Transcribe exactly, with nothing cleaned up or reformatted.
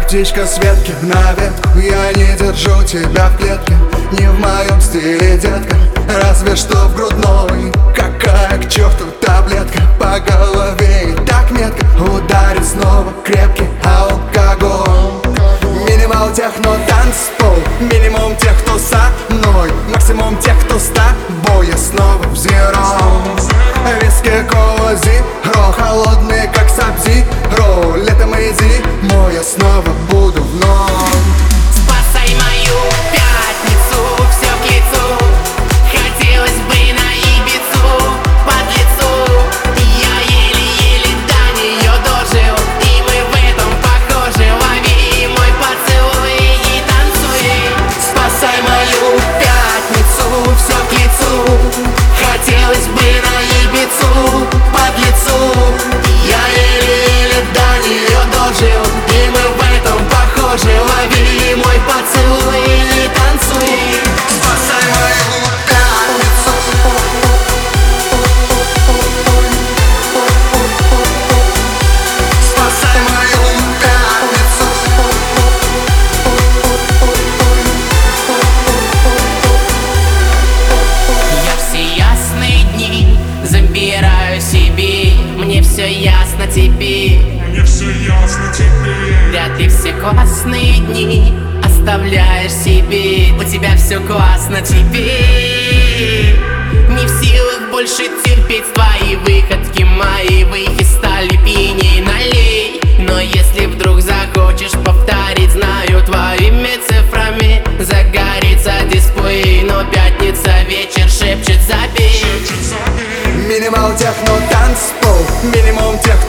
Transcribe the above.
птичка с ветки на ветку. Я не держу тебя в клетке, не в моем стиле, детка. Разве что в грудной. Какая к черту таблетка по голове и так метко ударит снова крепкий алкоголь. Минимал техно танцпол, минимум тех, кто со мной, максимум тех, кто с тобой. Я снова в зеро. Виски, кола, зиро, холодные как саб-зиро. Летом и зимой я снова буду вновь. Спасай мою пятницу, все к лицу. Хотелось бы на Ибицу, под лицу. Я еле-еле до нее дожил, и мы в этом похожи. Лови мой поцелуй и танцуй. Спасай мою пятницу, все к лицу. Хотелось бы на Ибицу, под лицу. Я еле-еле до нее дожил, и мы в этом похожи. Лови мой поцелуй и танцуй. Спасай мою пятницу. Спасай мою пятницу. Я все ясные дни забираю себе. Мне все ясно теперь. Мне все ясно теперь. Да ты все классные дни оставляешь себе. У тебя все классно теперь. Не в силах больше терпеть твои выходки. Мои выхи стали пьяней, налей. Но если вдруг захочешь повторить, знаю, твоими цифрами загорится дисплей. Но пятница вечер шепчет забей. Минимал техно танцпол, минимум тех,